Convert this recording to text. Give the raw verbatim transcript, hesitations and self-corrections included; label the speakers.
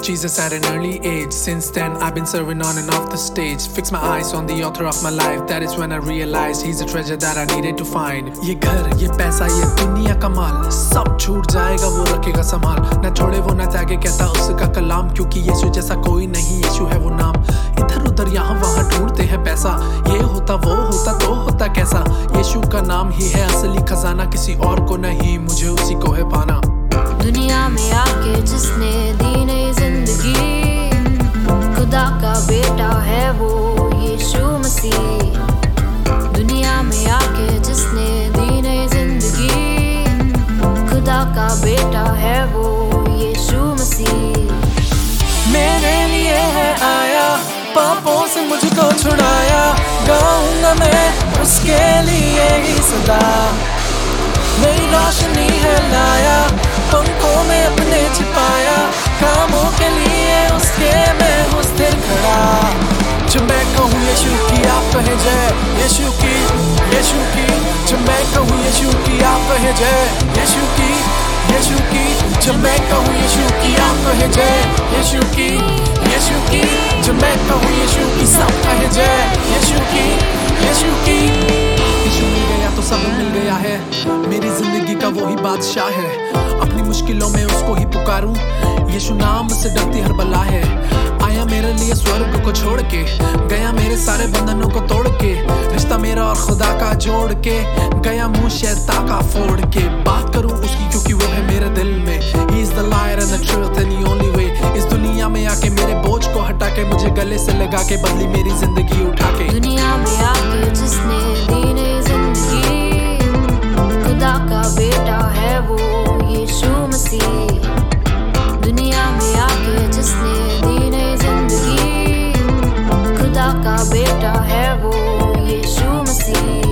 Speaker 1: Jesus at an early age. Since then I've been serving on and off the stage. Fix my eyes on the author of my life. That is when I realized he's a treasure that I needed to find. ये घर, ये पैसा, ये दुनिया का माल, सब छूट जाएगा वो रखेगा संभाल. ना छोड़े वो ना त्यागे कहता उसका कलाम, क्योंकि यीशु जैसा कोई नहीं, यीशु है वो नाम. इधर उधर यहाँ वहाँ ढूंढते हैं पैसा, ये होता वो होता तो होता कैसा. यीशु का नाम ही है असली खजाना, किसी और को नहीं, मुझे उसी को है पाना.
Speaker 2: दुनिया में आके जिसने दी नई जिंदगी, खुदा का बेटा है वो यीशु मसीह. दुनिया में आके जिसने दी नई जिंदगी, खुदा का बेटा है वो यीशु मसीह.
Speaker 1: मेरे लिए है आया, पापों से मुझको छुड़ाया, गाऊंगा मैं उसके लिए ही सदा. नई रोशनी है लाया, पंखों में अपने छिपाया, कामों के लिए उसके मैं हूँ स्थिर खड़ा. जब मैं कहूँ यीशु की आप कहे जय, यीशु की यीशु की. जब मैं कहूँ यीशु की आप कहे जय, यीशु की यीशु की. जब मैं कहूँ यीशु की आप कहे जय, यीशु की यीशु की. जब मैं कहूँ यीशु की सब कहे जय, यीशु की यीशु की. यीशु मिल गया तो सब मिल गया है, मेरी जिंदगी का वो ही बादशाह है. अपनी मुश्किलों में उसको ही पुकारूं, यीशु नाम से डरती हर बला है. आया मेरे लिए स्वर्ग को छोड़ के, गया मेरे सारे बंधनों को तोड़ के. रिश्ता मेरा और खुदा का जोड़ के, गया मुंह शैतान का फोड़ के. बात करूं उसकी क्योंकि वो है मेरे दिल में. He is the light and the truth and the only way. इस दुनिया में आके मेरे बोझ को हटा के, मुझे गले से लगा के बदली मेरी जिंदगी उठा के.
Speaker 2: दुनिया में आके जिसने दी नई जिंदगी, खुदा का बेटा है वो यीशु मसीह. दुनिया में आके जिसने दी नई जिंदगी, खुदा का बेटा है वो यीशु मसीह.